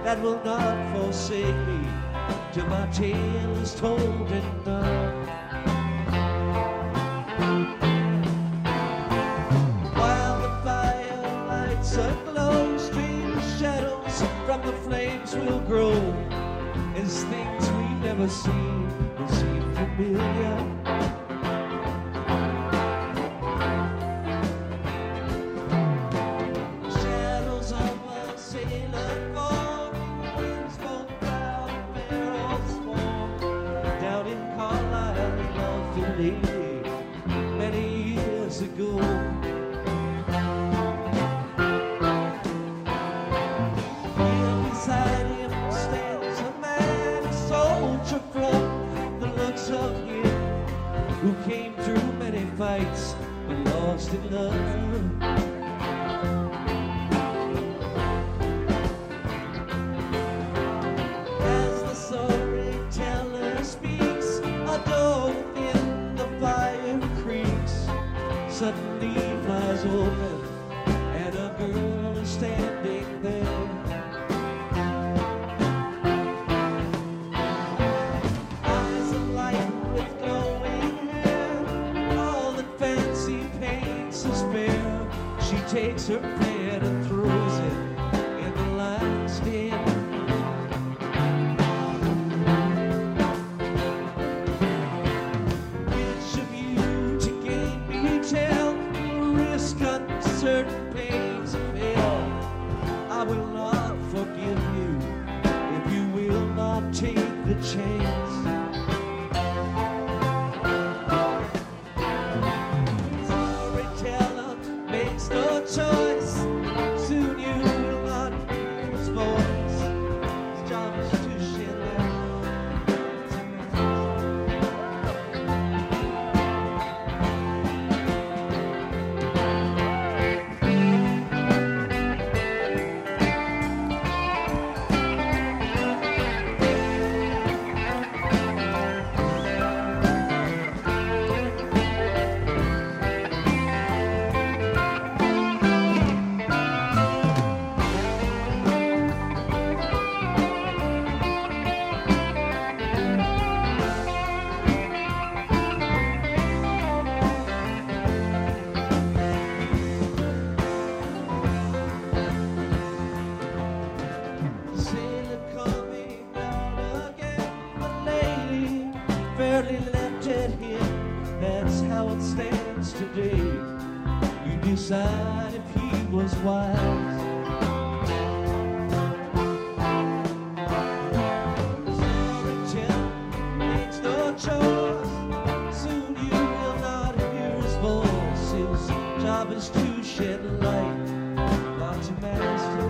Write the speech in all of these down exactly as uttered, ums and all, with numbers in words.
that will not forsake me till my tale is told and done. While the fire lights aglow, strange shadows from the flames will grow as things we've never seen will seem familiar. Many years ago, here beside him stands a man, a soldier from the looks of him, who came through many fights but lost in love. As the storyteller speaks, a door suddenly flies open, and a girl is standing there. Eyes of light with glowing hair, all that fancy paints to spare. She takes her pen and throws it in the lion's den. Certain pains of hell, I will not forgive you if you will not take the chance. Storyteller makes no choice, soon you will not hear his voice. His job is to shed light. Left at him, that's how it stands today. You decide if he was wise. Storyteller makes no choice, soon you will not hear his voice. His job is to shed light, not to master.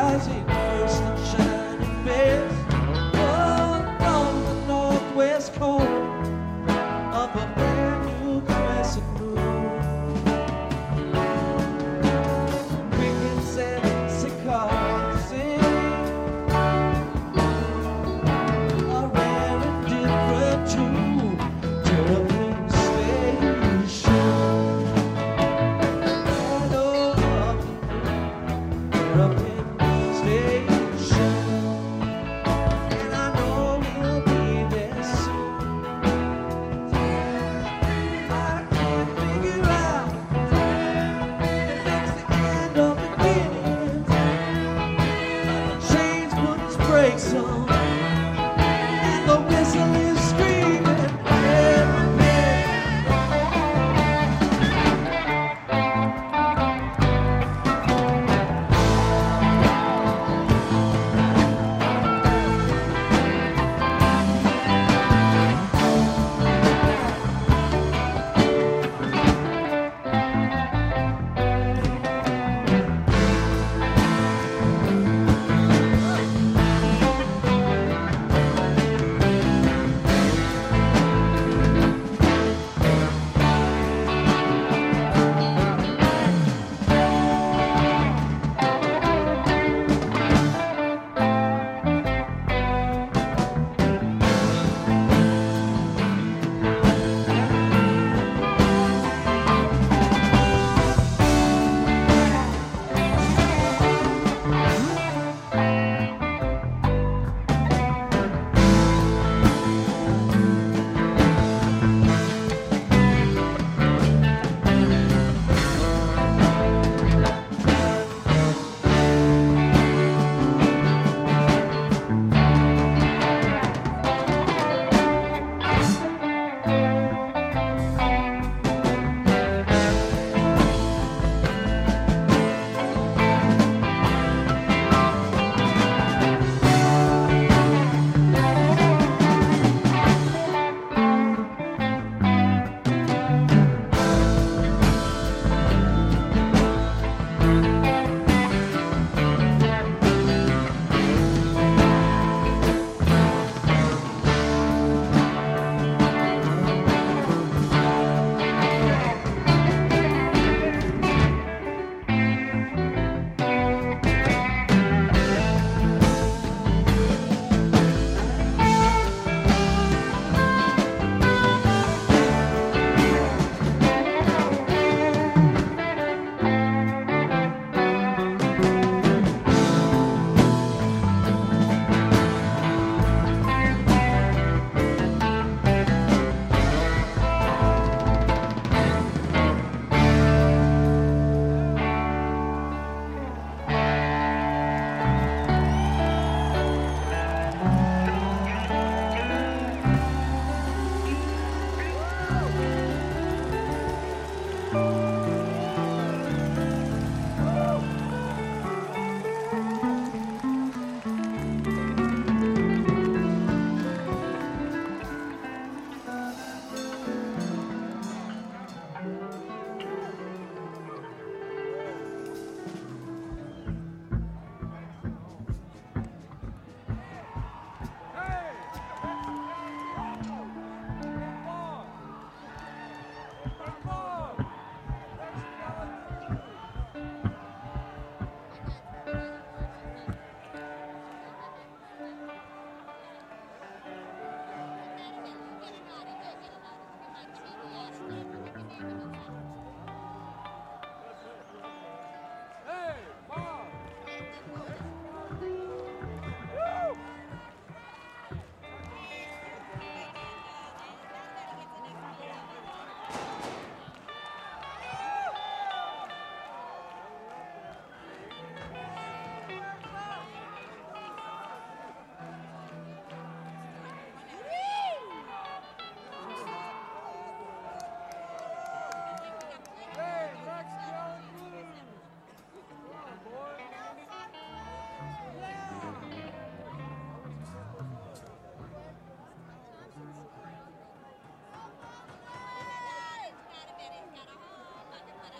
rising first and shining best. Oh, from the northwest corner of a brand new crescent moon. Crickets and cicadas sing a rare and different tune. Terrapin Station. And oh, Terrapin Station. And I know we'll be there soon. I can't figure out if it's the end of beginnings. Chains put its brakes on.